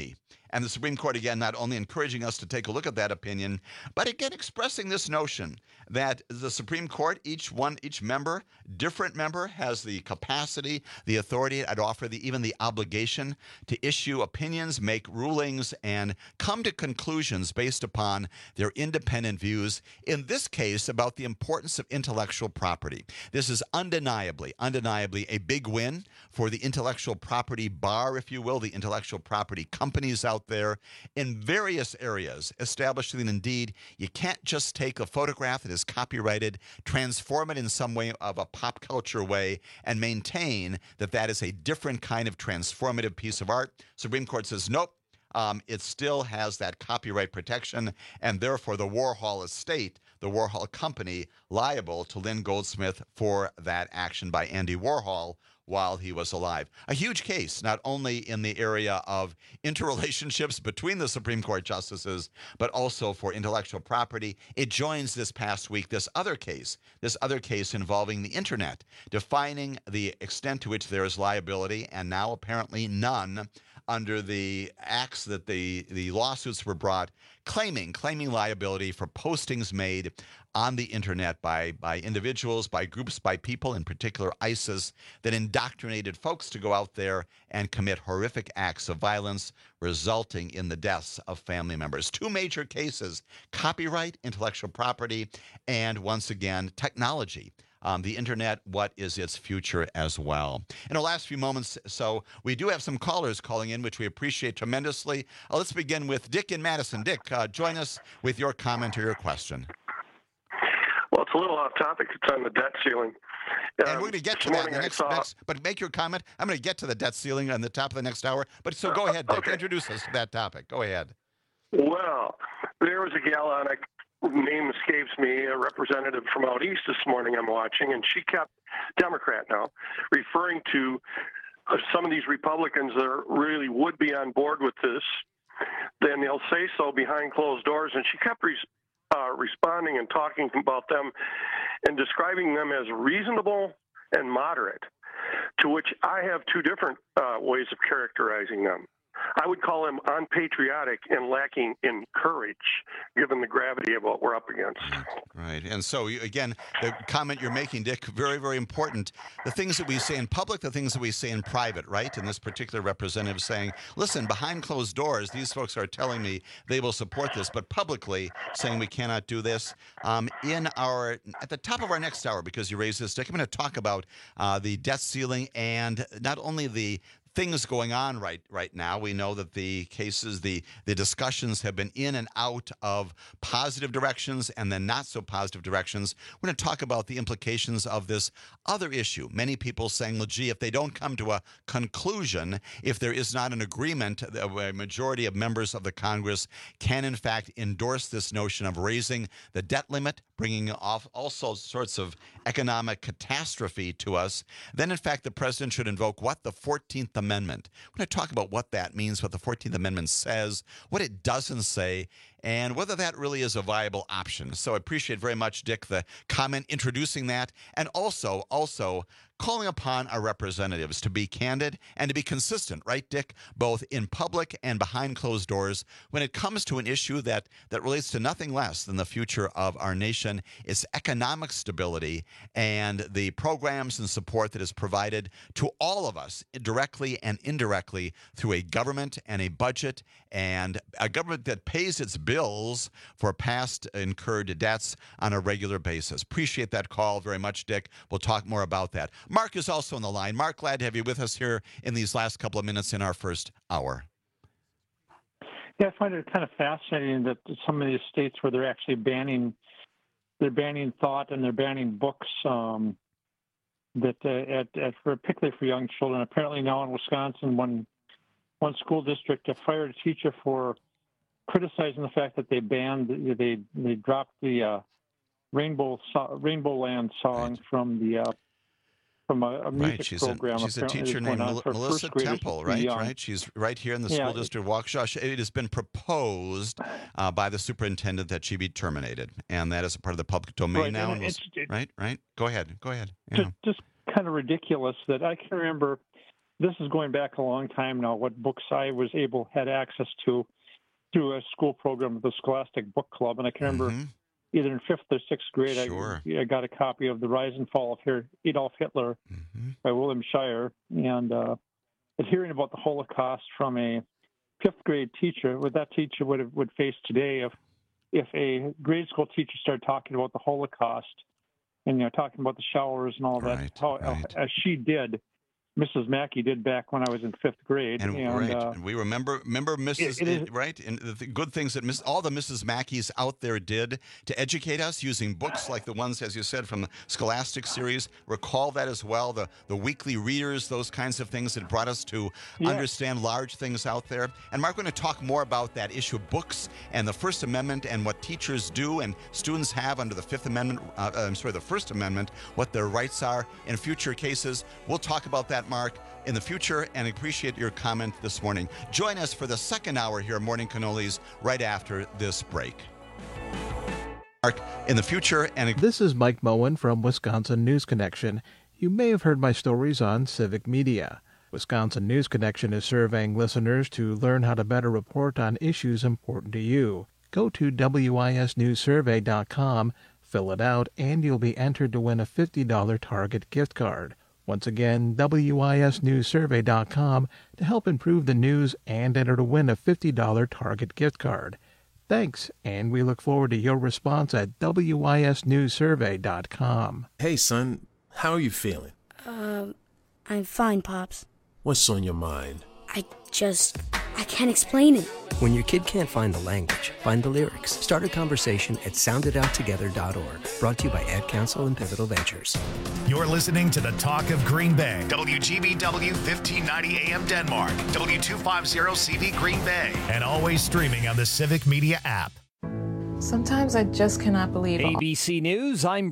And the Supreme Court, again, not only encouraging us to take a look at that opinion, but again expressing this notion that the Supreme Court, each member, different member, has the capacity, the authority, I'd offer even the obligation to issue opinions, make rulings, and come to conclusions based upon their independent views, in this case about the importance of intellectual property. This is undeniably a big win for the intellectual property bar, if you will, the intellectual property companies out there in various areas, establishing that indeed you can't just take a photograph that is copyrighted, transform it in some way of a pop culture way, and maintain that that is a different kind of transformative piece of art. Supreme Court says nope. It still has that copyright protection, and therefore the Warhol estate, the Warhol company, liable to Lynn Goldsmith for that action by Andy Warhol while he was alive. A huge case, not only in the area of interrelationships between the Supreme Court justices, but also for intellectual property. It joins this past week this other case involving the Internet, defining the extent to which there is liability, and now apparently none, under the acts that the lawsuits were brought, claiming liability for postings made on the Internet by individuals, by groups, by people, in particular ISIS, that indoctrinated folks to go out there and commit horrific acts of violence, resulting in the deaths of family members. Two major cases: copyright, intellectual property, and once again, technology. The Internet, what is its future as well? In the last few moments, so we do have some callers calling in, which we appreciate tremendously. Let's begin with Dick in Madison. Dick, join us with your comment or your question. Well, it's a little off topic. It's on the debt ceiling. And we're going to get to that in the next, but make your comment. I'm going to get to the debt ceiling on the top of the next hour. But so go ahead, Dick. Okay. Introduce us to that topic. Go ahead. Well, there was a gal on name escapes me, a representative from out east this morning I'm watching, and she kept, Democrat now, referring to some of these Republicans that really would be on board with this. Then they'll say so behind closed doors, and she kept responding and talking about them and describing them as reasonable and moderate, to which I have two different ways of characterizing them. I would call them unpatriotic and lacking in courage, given the gravity of what we're up against. Right. And so, again, the comment you're making, Dick, very, very important. The things that we say in public, the things that we say in private, right? And this particular representative saying, listen, behind closed doors, these folks are telling me they will support this, but publicly saying we cannot do this. At the top of our next hour, because you raised this, Dick, I'm going to talk about the debt ceiling and not only the things going on right now. We know that the cases, the discussions have been in and out of positive directions and then not so positive directions. We're going to talk about the implications of this other issue. Many people saying, well, gee, if they don't come to a conclusion, if there is not an agreement, a majority of members of the Congress can in fact endorse this notion of raising the debt limit, bringing off all sorts of economic catastrophe to us, then in fact the president should invoke what? The 14th Amendment. We're going to talk about what that means, what the 14th Amendment says, what it doesn't say, and whether that really is a viable option. So I appreciate very much, Dick, the comment introducing that, and also calling upon our representatives to be candid and to be consistent, right, Dick, both in public and behind closed doors when it comes to an issue that relates to nothing less than the future of our nation, its economic stability, and the programs and support that is provided to all of us directly and indirectly through a government and a budget, and a government that pays its bills for past incurred debts on a regular basis. Appreciate that call very much, Dick. We'll talk more about that. Mark is also on the line. Mark, glad to have you with us here in these last couple of minutes in our first hour. Yeah, I find it kind of fascinating that some of these states where they're actually banning thought and they're banning books, particularly for young children. Apparently now in Wisconsin, one school district fired a teacher for criticizing the fact that they dropped the Rainbow Land song from a music program. She's a teacher named Melissa Temple, right? Right. She's right here in the school district of Waukesha. It has been proposed by the superintendent that she be terminated, and that is a part of the public domain now. Right. Go ahead. Just kind of ridiculous that I can remember this is going back a long time now, what books I had access to through a school program, the Scholastic Book Club. And I can remember either in 5th or 6th grade, I got a copy of The Rise and Fall of Adolf Hitler by William Shirer. And hearing about the Holocaust from a 5th grade teacher, what that teacher would face today if a grade school teacher started talking about the Holocaust and, talking about the showers and all that, as she did, Mrs. Mackey did back when I was in 5th grade. And we remember Mrs. right? And the good things that all the Mrs. Mackeys out there did to educate us using books like the ones, as you said, from the Scholastic series. Recall that as well, the weekly readers, those kinds of things that brought us to understand large things out there. And Mark, we're going to talk more about that issue of books and the First Amendment and what teachers do and students have under the Fifth Amendment, the First Amendment, what their rights are in future cases. We'll talk about that, Mark, in the future, and appreciate your comment this morning. Join us for the second hour here at Morning Cannolis right after this break. Mark, in the future, and this is Mike Moen from Wisconsin News Connection. You may have heard my stories on civic media. Wisconsin News Connection is surveying listeners to learn how to better report on issues important to you. Go to wisnewssurvey.com, fill it out, and you'll be entered to win a $50 Target gift card. Once again, wisnewssurvey.com to help improve the news and enter to win a $50 Target gift card. Thanks, and we look forward to your response at wisnewssurvey.com. Hey, son, how are you feeling? I'm fine, Pops. What's on your mind? I can't explain it. When your kid can't find the language, find the lyrics. Start a conversation at sounditouttogether.org. Brought to you by Ad Council and Pivotal Ventures. You're listening to the Talk of Green Bay. WGBW 1590 AM Denmark. W250CV Green Bay. And always streaming on the Civic Media app. Sometimes I just cannot believe ABC News, I'm